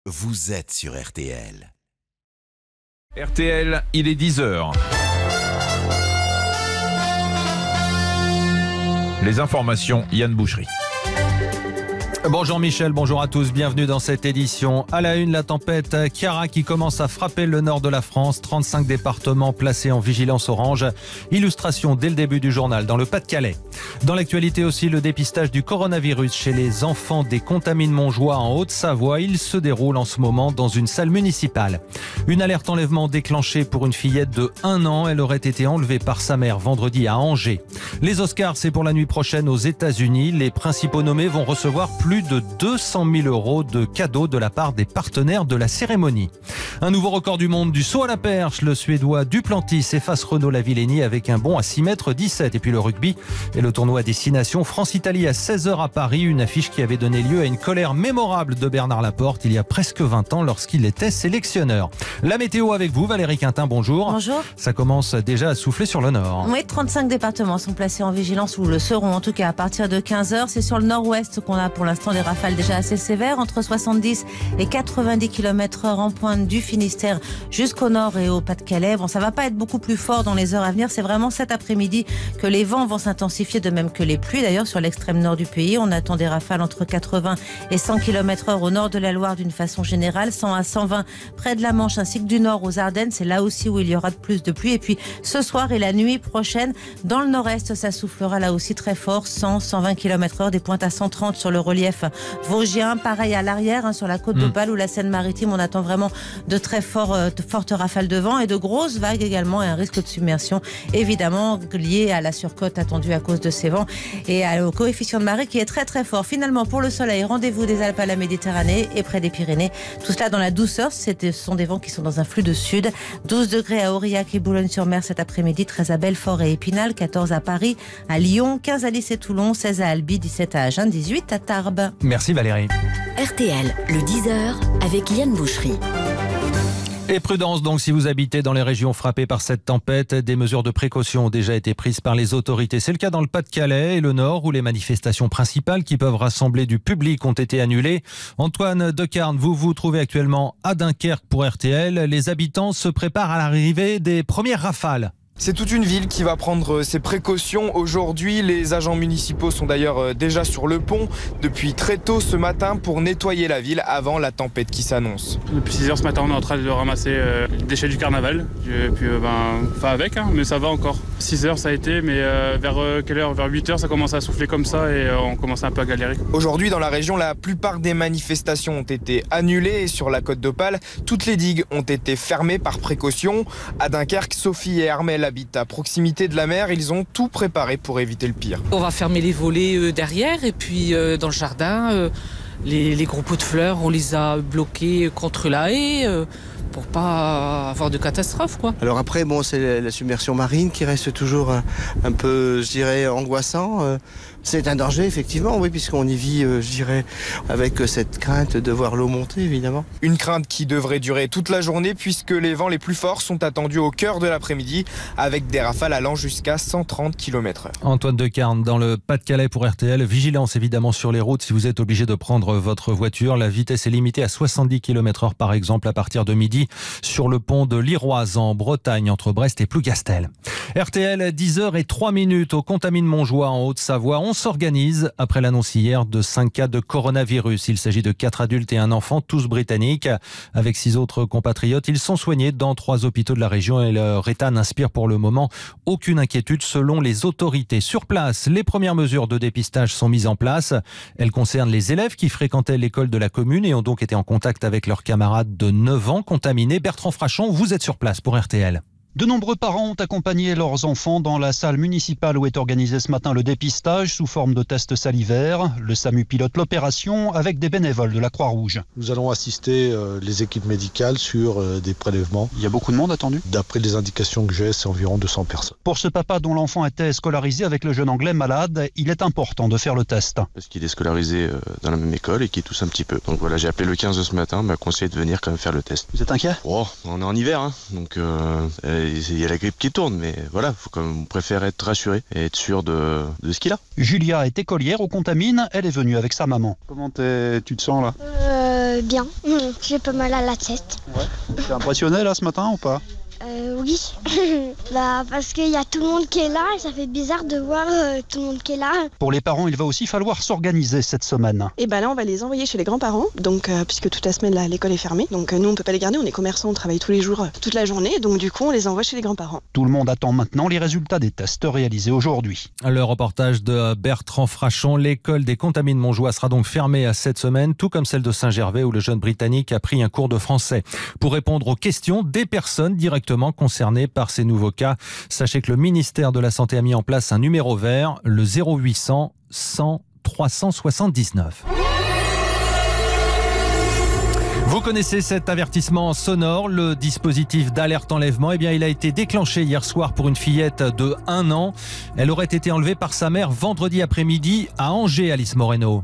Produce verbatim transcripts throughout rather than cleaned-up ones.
vous êtes sur R T L. R T L, il est dix heures. Les informations, Yann Boucherie. Bonjour Michel, bonjour à tous, bienvenue dans cette édition. À la une, la tempête Chiara qui commence à frapper le nord de la France. trente-cinq départements placés en vigilance orange. Illustration dès le début du journal dans le Pas-de-Calais. Dans l'actualité aussi, le dépistage du coronavirus chez les enfants des Contamines Montjoie en Haute-Savoie. Il se déroule en ce moment dans une salle municipale. Une alerte enlèvement déclenchée pour une fillette de un an. Elle aurait été enlevée par sa mère vendredi à Angers. Les Oscars, c'est pour la nuit prochaine aux États-Unis. Les principaux nommés vont recevoir plus de deux cent mille euros de cadeaux de la part des partenaires de la cérémonie. Un nouveau record du monde du saut à la perche. Le Suédois Duplantis efface Renaud Lavillenie avec un bond à six mètres dix-sept. Et puis le rugby et le tournoi à destination France-Italie à seize heures à Paris. Une affiche qui avait donné lieu à une colère mémorable de Bernard Laporte il y a presque vingt ans lorsqu'il était sélectionneur. La météo avec vous, Valérie Quintin, bonjour. Bonjour. Ça commence déjà à souffler sur le nord. Oui, trente-cinq départements sont placés en vigilance ou le seront en tout cas à partir de quinze heures. C'est sur le nord-ouest qu'on a pour l'instant des rafales déjà assez sévères, entre soixante-dix et quatre-vingt-dix kilomètres heure en pointe du Finistère jusqu'au nord et au Pas-de-Calais. Bon, ça va pas être beaucoup plus fort dans les heures à venir. C'est vraiment cet après-midi que les vents vont s'intensifier, de même que les pluies. D'ailleurs, sur l'extrême nord du pays, on attend des rafales entre quatre-vingts et cent kilomètres heure au nord de la Loire d'une façon générale, cent à cent vingt près de la Manche ainsi que du nord aux Ardennes. C'est là aussi où il y aura de plus de pluie. Et puis ce soir et la nuit prochaine, dans le nord-est, ça soufflera là aussi très fort, cent à cent vingt kilomètres heure, des pointes à cent trente sur le relief vosgien, pareil à l'arrière, hein, sur la côte d'Opale mmh. ou la Seine-Maritime, on attend vraiment de très forts, euh, de fortes rafales de vent et de grosses vagues également et un risque de submersion évidemment lié à la surcote attendue à cause de ces vents et à, au coefficient de marée qui est très très fort. Finalement, pour le soleil, rendez-vous des Alpes à la Méditerranée et près des Pyrénées. Tout cela dans la douceur, ce sont des vents qui sont dans un flux de sud. douze degrés à Aurillac et Boulogne-sur-Mer cet après-midi, treize à Belfort et Épinal, quatorze à Paris, à Lyon, quinze à Nice et Toulon, seize à Albi, dix-sept à Agen, dix-huit à Tarbes. Merci Valérie. R T L, le dix heures avec Yann Boucherie. Et prudence donc si vous habitez dans les régions frappées par cette tempête. Des mesures de précaution ont déjà été prises par les autorités. C'est le cas dans le Pas-de-Calais et le Nord où les manifestations principales qui peuvent rassembler du public ont été annulées. Antoine Decarne, vous vous trouvez actuellement à Dunkerque pour R T L. Les habitants se préparent à l'arrivée des premières rafales. C'est toute une ville qui va prendre ses précautions aujourd'hui. Les agents municipaux sont d'ailleurs déjà sur le pont depuis très tôt ce matin pour nettoyer la ville avant la tempête qui s'annonce. Depuis six heures ce matin, on est en train de ramasser euh, les déchets du carnaval. Et puis, euh, ben, enfin avec, hein, mais ça va encore. six heures ça a été, mais euh, vers euh, quelle heure? Vers huit heures, ça commence à souffler comme ça et euh, on commence un peu à galérer. Aujourd'hui, dans la région, la plupart des manifestations ont été annulées. Et sur la côte d'Opale, toutes les digues ont été fermées par précaution. À Dunkerque, Sophie et Armel habitent à proximité de la mer. Ils ont tout préparé pour éviter le pire. On va fermer les volets euh, derrière et puis euh, dans le jardin, euh, les, les gros pots de fleurs, on les a bloqués contre la haie euh, pour pas avoir de catastrophe, quoi. Alors après, bon, c'est la submersion marine qui reste toujours un, un peu, je dirais, angoissant. Euh, C'est un danger, effectivement, oui, puisqu'on y vit, euh, je dirais, avec cette crainte de voir l'eau monter, évidemment. Une crainte qui devrait durer toute la journée, puisque les vents les plus forts sont attendus au cœur de l'après-midi, avec des rafales allant jusqu'à cent trente kilomètres heure. Antoine Decarne, dans le Pas-de-Calais pour R T L. Vigilance, évidemment, sur les routes. Si vous êtes obligé de prendre votre voiture, la vitesse est limitée à soixante-dix kilomètres heure, par exemple, à partir de midi, sur le pont de l'Iroise, en Bretagne, entre Brest et Plougastel. R T L, dix heures zéro trois minutes, aux Contamines Montjoie, en Haute-Savoie. On s'organise après l'annonce hier de cinq cas de coronavirus. Il s'agit de quatre adultes et un enfant, tous britanniques. Avec six autres compatriotes, ils sont soignés dans trois hôpitaux de la région et leur état n'inspire pour le moment aucune inquiétude selon les autorités. Sur place, les premières mesures de dépistage sont mises en place. Elles concernent les élèves qui fréquentaient l'école de la commune et ont donc été en contact avec leurs camarades de neuf ans contaminés. Bertrand Frachon, vous êtes sur place pour R T L. De nombreux parents ont accompagné leurs enfants dans la salle municipale où est organisé ce matin le dépistage sous forme de tests salivaires. Le SAMU pilote l'opération avec des bénévoles de la Croix-Rouge. Nous allons assister euh, les équipes médicales sur euh, des prélèvements. Il y a beaucoup de monde attendu ? D'après les indications que j'ai, c'est environ deux cents personnes. Pour ce papa dont l'enfant était scolarisé avec le jeune anglais malade, il est important de faire le test. Parce qu'il est scolarisé dans la même école et qu'il tousse un petit peu. Donc voilà, j'ai appelé le quinze ce matin, m'a conseillé de venir quand même faire le test. Vous êtes inquiet ? Oh, on est en hiver, hein, donc euh, il y a la grippe qui tourne, mais voilà, faut quand même, on préfère être rassuré et être sûr de, de ce qu'il a. Julia est écolière aux Contamines, elle est venue avec sa maman. Comment tu te sens là ? euh, euh, Bien, j'ai pas mal à la tête. Ouais. T'es impressionné là ce matin ou pas? Euh, oui, bah, parce qu'il y a tout le monde qui est là et ça fait bizarre de voir euh, tout le monde qui est là. Pour les parents, il va aussi falloir s'organiser cette semaine. Et bah là, on va les envoyer chez les grands-parents, donc euh, puisque toute la semaine là, l'école est fermée. Donc euh, nous, on peut pas les garder, on est commerçants, on travaille tous les jours, euh, toute la journée. Donc du coup, on les envoie chez les grands-parents. Tout le monde attend maintenant les résultats des tests réalisés aujourd'hui. Le reportage de Bertrand Frachon. L'école des Contamines de Montjoie sera donc fermée cette semaine, tout comme celle de Saint-Gervais où le jeune Britannique a pris un cours de français. Pour répondre aux questions des personnes directement concernées par ces nouveaux cas, sachez que le ministère de la Santé a mis en place un numéro vert, le zéro huit cents cent trois cent soixante-dix-neuf. Vous connaissez cet avertissement sonore, le dispositif d'alerte enlèvement. Eh bien, il a été déclenché hier soir pour une fillette de un an. Elle aurait été enlevée par sa mère vendredi après-midi à Angers, Alice Moreno.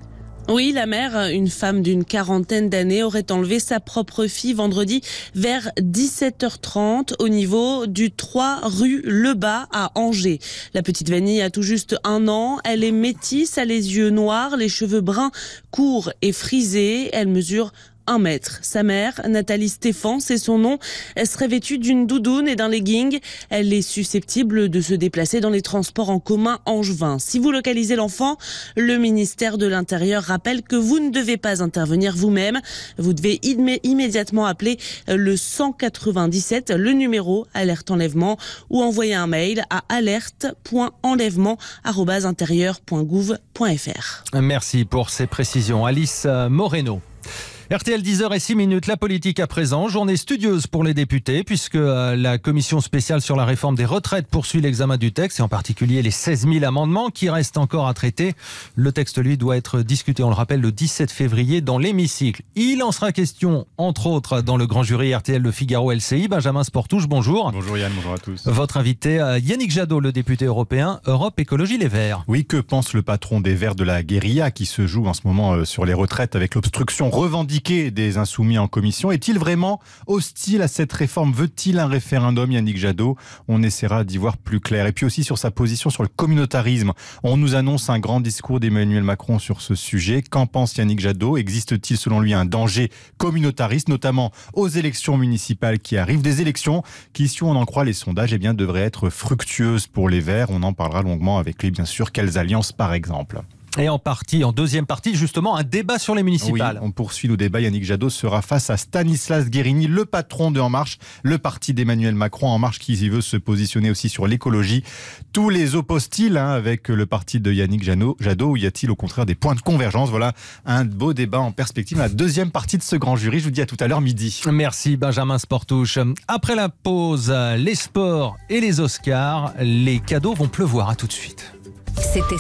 Oui, la mère, une femme d'une quarantaine d'années, aurait enlevé sa propre fille vendredi vers dix-sept heures trente au niveau du trois rue Lebas à Angers. La petite Vanille a tout juste un an. Elle est métisse, a les yeux noirs, les cheveux bruns, courts et frisés. Elle mesure un mètre. Sa mère, Nathalie Stéphane, c'est son nom. Elle serait vêtue d'une doudoune et d'un legging. Elle est susceptible de se déplacer dans les transports en commun angevins. Si vous localisez l'enfant, le ministère de l'Intérieur rappelle que vous ne devez pas intervenir vous-même. Vous devez immé- immédiatement appeler le cent quatre-vingt-dix-sept, le numéro alerte enlèvement, ou envoyer un mail à alerte point enlèvement arobase intérieur point gouv point f r. Merci pour ces précisions. Alice Moreno. R T L dix heures six minutes, la politique à présent, journée studieuse pour les députés puisque la commission spéciale sur la réforme des retraites poursuit l'examen du texte et en particulier les seize mille amendements qui restent encore à traiter. Le texte, lui, doit être discuté, on le rappelle, le dix-sept février dans l'hémicycle. Il en sera question, entre autres, dans le grand jury R T L Le Figaro L C I. Benjamin Sportouche, bonjour. Bonjour Yann, bonjour à tous. Votre invité, Yannick Jadot, le député européen, Europe Écologie Les Verts. Oui, que pense le patron des Verts de la guérilla qui se joue en ce moment sur les retraites avec l'obstruction revendiquée des insoumis en commission? Est-il vraiment hostile à cette réforme? Veut-il un référendum, Yannick Jadot? On essaiera d'y voir plus clair. Et puis aussi sur sa position sur le communautarisme. On nous annonce un grand discours d'Emmanuel Macron sur ce sujet. Qu'en pense Yannick Jadot? Existe-t-il selon lui un danger communautariste, notamment aux élections municipales qui arrivent? Des élections qui, si on en croit les sondages, eh bien, devraient être fructueuses pour les Verts. On en parlera longuement avec lui, bien sûr. Quelles alliances, par exemple? Et en partie, en deuxième partie, justement, un débat sur les municipales. Oui, on poursuit le débat. Yannick Jadot sera face à Stanislas Guerini, le patron de En Marche, le parti d'Emmanuel Macron. En Marche qui veut se positionner aussi sur l'écologie. Tous les opposent-ils hein, avec le parti de Yannick Jadot? Ou y a-t-il au contraire des points de convergence? Voilà un beau débat en perspective. La deuxième partie de ce grand jury, je vous dis à tout à l'heure midi. Merci Benjamin Sportouche. Après la pause, les sports et les Oscars, les cadeaux vont pleuvoir. À tout de suite. C'était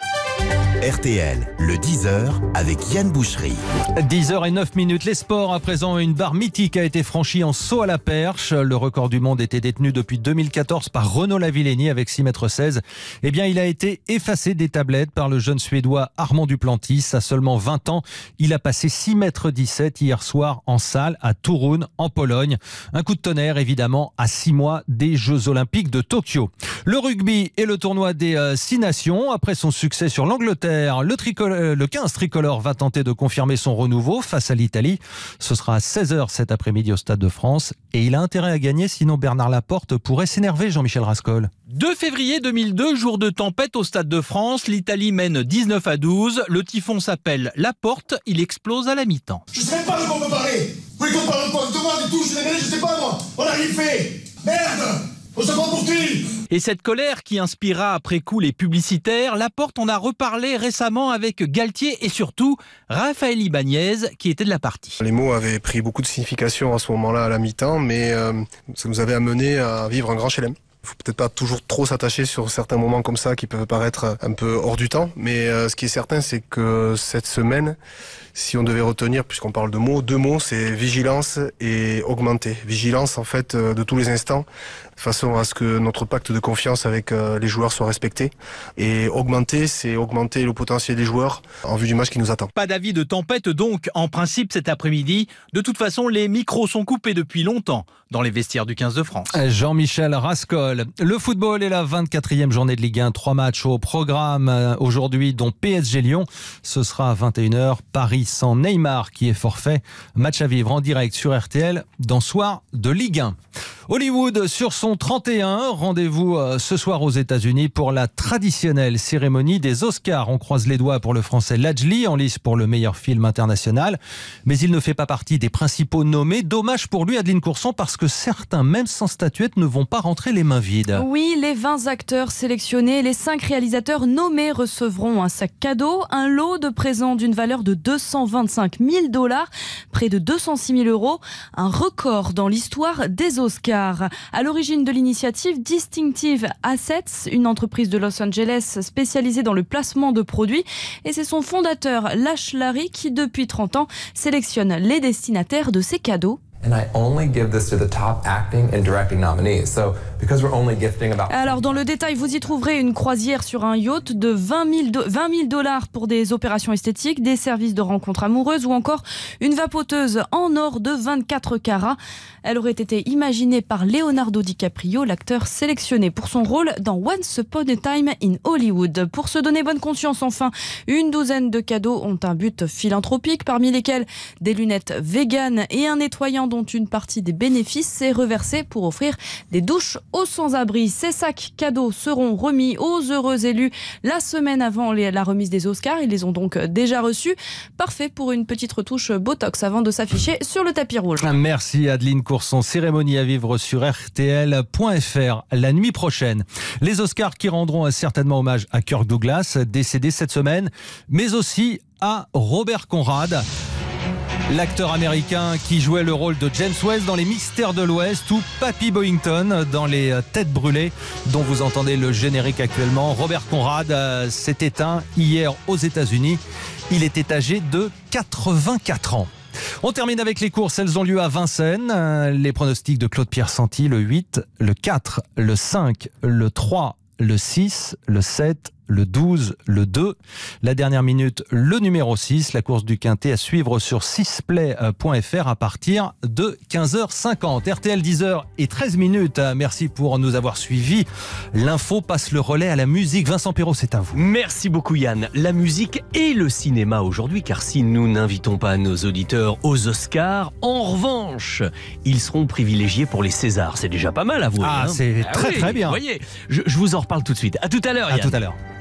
R T L, le dix heures avec Yann Boucherie. dix heures neuf minutes, les sports. À présent, une barre mythique a été franchie en saut à la perche. Le record du monde était détenu depuis deux mille quatorze par Renaud Lavillenie avec six mètres seize. Eh bien, il a été effacé des tablettes par le jeune Suédois Armand Duplantis. À seulement vingt ans, il a passé six mètres dix-sept hier soir en salle à Toruń, en Pologne. Un coup de tonnerre, évidemment, à six mois des Jeux Olympiques de Tokyo. Le rugby et le tournoi des euh, six nations. Après son succès sur l'Angleterre, Le, tricol- le quinze tricolore va tenter de confirmer son renouveau face à l'Italie. Ce sera à seize heures cet après-midi au Stade de France. Et il a intérêt à gagner, sinon Bernard Laporte pourrait s'énerver, Jean-Michel Rascol. deux février deux mille deux, jour de tempête au Stade de France. L'Italie mène dix-neuf à douze. Le typhon s'appelle Laporte. Il explose à la mi-temps. Je sais même pas de quoi on peut parler. Vous voulez qu'on parle de quoi? De moi, des touches, des mêlées, je sais pas moi. On a rien fait. Merde. On se prend pour qui? Et cette colère qui inspira après coup les publicitaires, Laporte en a reparlé récemment avec Galtier et surtout Raphaël Ibanez qui était de la partie. Les mots avaient pris beaucoup de signification à ce moment-là à la mi-temps, mais euh, ça nous avait amené à vivre un grand chelem. Il faut peut-être pas toujours trop s'attacher sur certains moments comme ça qui peuvent paraître un peu hors du temps, mais euh, ce qui est certain, c'est que cette semaine, si on devait retenir, puisqu'on parle de mots, deux mots, c'est vigilance et augmenter. Vigilance, en fait, euh, de tous les instants, de façon à ce que notre pacte de confiance avec euh, les joueurs soit respecté. Et augmenter, c'est augmenter le potentiel des joueurs en vue du match qui nous attend. Pas d'avis de tempête donc, en principe cet après-midi. De toute façon, les micros sont coupés depuis longtemps dans les vestiaires du quinze de France. Jean-Michel Rascol. Le football est la vingt-quatrième journée de Ligue un. Trois matchs au programme aujourd'hui, dont P S G Lyon. Ce sera à vingt et une heures. Paris sans Neymar qui est forfait. Match à vivre en direct sur R T L dans Soir de Ligue un. Hollywood sur son trente et un. Rendez-vous ce soir aux États-Unis pour la traditionnelle cérémonie des Oscars. On croise les doigts pour le français Lajli, en lice pour le meilleur film international. Mais il ne fait pas partie des principaux nommés. Dommage pour lui, Adeline Courson, parce que certains, même sans statuette, ne vont pas rentrer les mains vides. Oui, les vingt acteurs sélectionnés et les cinq réalisateurs nommés recevront un sac cadeau, un lot de présents d'une valeur de deux cent vingt-cinq mille dollars, près de deux cent six mille euros, un record dans l'histoire des Oscars. À l'origine de l'initiative, Distinctive Assets, une entreprise de Los Angeles spécialisée dans le placement de produits, et c'est son fondateur, Lash Larry, qui depuis trente ans sélectionne les destinataires de ces cadeaux. Alors dans le détail, vous y trouverez une croisière sur un yacht de vingt mille dollars pour des opérations esthétiques, des services de rencontres amoureuses ou encore une vapoteuse en or de vingt-quatre carats. Elle aurait été imaginée par Leonardo DiCaprio, l'acteur sélectionné pour son rôle dans Once Upon a Time in Hollywood. Pour se donner bonne conscience, enfin, une douzaine de cadeaux ont un but philanthropique, parmi lesquels des lunettes véganes et un nettoyant dont une partie des bénéfices est reversée pour offrir des douches aux sans-abri. Ces sacs cadeaux seront remis aux heureux élus la semaine avant la remise des Oscars. Ils les ont donc déjà reçus. Parfait pour une petite retouche Botox avant de s'afficher sur le tapis rouge. Merci Adeline Courson. Cérémonie à vivre sur R T L point F R la nuit prochaine. Les Oscars qui rendront certainement hommage à Kirk Douglas, décédé cette semaine, mais aussi à Robert Conrad. L'acteur américain qui jouait le rôle de James West dans Les Mystères de l'Ouest ou Papy Boyington dans Les Têtes Brûlées dont vous entendez le générique actuellement. Robert Conrad euh, s'est éteint hier aux États-Unis. Il était âgé de quatre-vingt-quatre ans. On termine avec les courses, elles ont lieu à Vincennes. Les pronostics de Claude-Pierre Santi, le huit, le quatre, le cinq, le trois, le six, le sept, le douze, le deux. La dernière minute, le numéro six. La course du Quintet à suivre sur six play point F R à partir de quinze heures cinquante. R T L dix heures et treize minutes. Merci pour nous avoir suivis. L'info passe le relais à la musique. Vincent Perrault, c'est à vous. Merci beaucoup Yann. La musique et le cinéma aujourd'hui, car si nous n'invitons pas nos auditeurs aux Oscars, en revanche, ils seront privilégiés pour les Césars. C'est déjà pas mal à vous. Ah, hein. c'est ah très oui, très bien. Vous voyez, je, je vous en reparle tout de suite. À tout à l'heure Yann. À tout à l'heure.